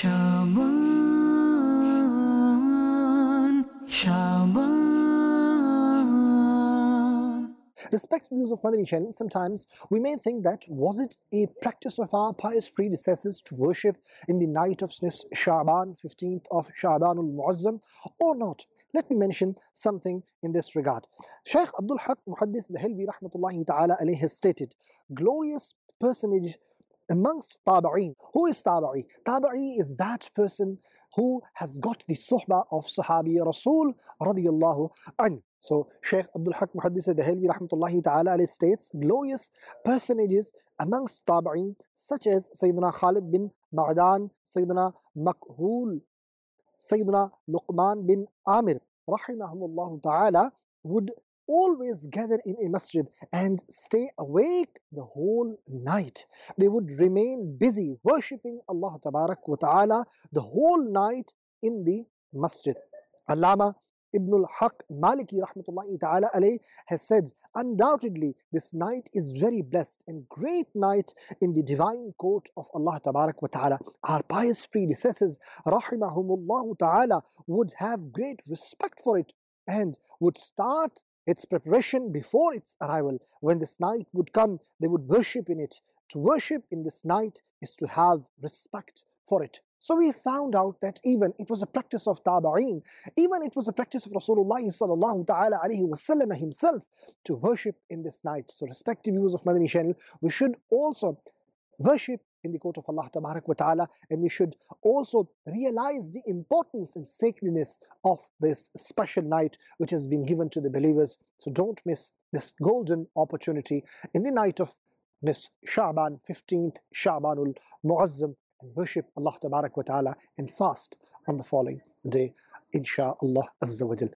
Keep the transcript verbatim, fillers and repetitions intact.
Shaban, Shaban. Respected viewers of Madani channel, sometimes we may think that was it a practice of our pious predecessors to worship in the night of Nisf Shaban, fifteenth of Shabanul Muazzam, or not? Let me mention something in this regard. Shaykh Abdul Haq Muhaddis Dehelvi rahmatullahi ta'ala alayhi has stated, glorious personage amongst Tabi'een. Who is Tabi'i? Tabi'i is that person who has got the suhbah of Sahabi Rasul radiyallahu anhu. So Shaykh Abdul Haq Muhaddis Dehelvi rahmatullahi ta'ala alayhi states glorious personages amongst Tabi'een such as Sayyidina Khalid bin Ma'dan, Sayyidina Makhul, Sayyidina Luqman bin Amir rahimahumullah ta'ala would always gather in a masjid and stay awake the whole night. They would remain busy worshipping Allah Tabarak wa Ta'ala the whole night in the masjid. Allama Ibn al-Haq Maliki rahmatullahi ta'ala alayh has said, undoubtedly this night is very blessed and great night in the divine court of Allah Tabarak wa Ta'ala. Our pious predecessors rahimahumullah ta'ala would have great respect for it and would start its preparation before its arrival. When this night would come, they would worship in it. To worship in this night is to have respect for it. So we found out that even it was a practice of Tabi'een, even it was a practice of Rasulullah sallallahu ta'ala alayhi wasallam himself to worship in this night. So respective viewers of Madani channel, we should also worship in the court of Allah Tabarak wa Ta'ala, and we should also realize the importance and sacredness of this special night which has been given to the believers. So don't miss this golden opportunity in the night of Nisf Shaban, fifteenth Shabanul Muazzam, and worship Allah Tabarak wa Ta'ala and fast on the following day, insha'Allah Azza wa Jal.